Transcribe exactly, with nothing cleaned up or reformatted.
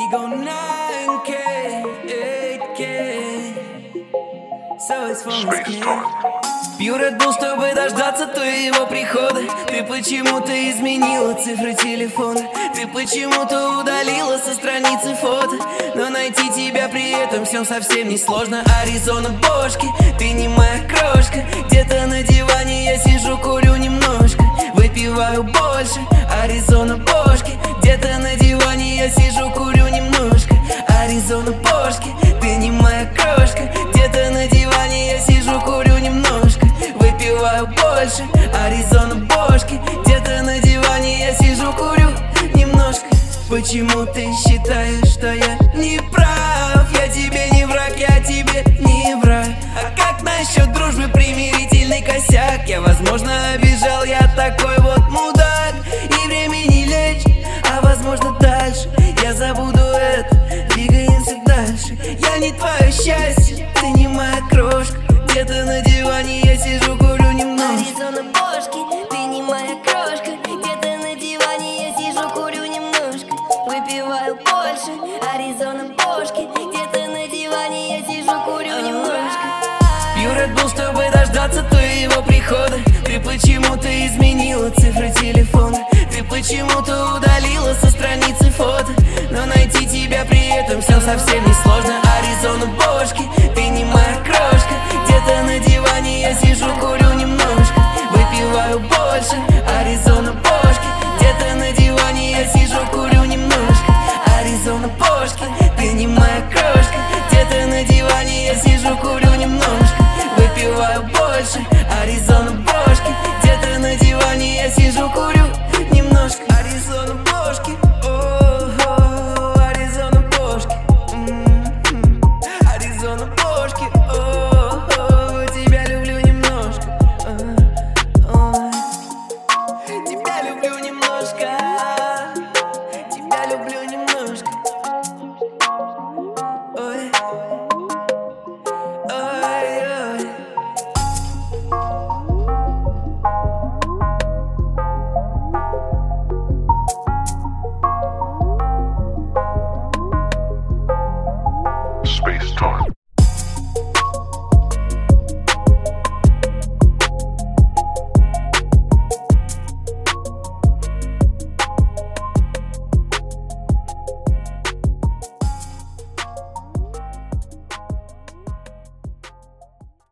go nine K, eight K. So it's fun. Пью Red Bull, чтобы дождаться твоего прихода. Ты почему-то изменила цифры телефона. Ты почему-то удалила со страницы фото. Но найти тебя при этом всем совсем не сложно. Аризона бошки, ты не моя крошка. Где-то на диване я сижу, курю немножко, выпиваю больше. Аризона бошки, где-то на диване я сижу, курю немножко. Аризона бошки, ты не моя крошка. Где-то на диване я сижу, курю немножко, выпиваю больше. Аризона бошки, где-то на диване я сижу, курю немножко. Почему ты считаешь, что я не прав? Я тебе не враг, я тебе не враг. А как насчет дружбы, примирительный косяк? Я, возможно, обижал, я такой вот мудак. И время не лечит, а возможно дальше я забуду это, двигаемся дальше. Я не твое счастье, ты не моя крошка. Где-то на диване я сижу, курю немножко. Аризона бошки, ты не моя крошка. Где-то на диване я сижу, курю немножко, выпиваю больше. Аризона бошки, где-то на диване я сижу, курю немножко. Пью Red Bull, чтобы дождаться твоего прихода. Ты почему-то изменила цифры телефона. Ты почему-то удалила со страницы фото. Но найти тебя при этом всем совсем не сложно. Аризона бошки, ты не моя крошка. Где-то на диване я сижу, курю немножко, выпиваю больше. Аризона бошки, где-то на диване я сижу, курю немножко. Аризона бошки, ты не моя крошка. Где-то на диване я сижу, курю немножко, выпиваю больше. Аризона бошки, где-то на диване я сижу, курю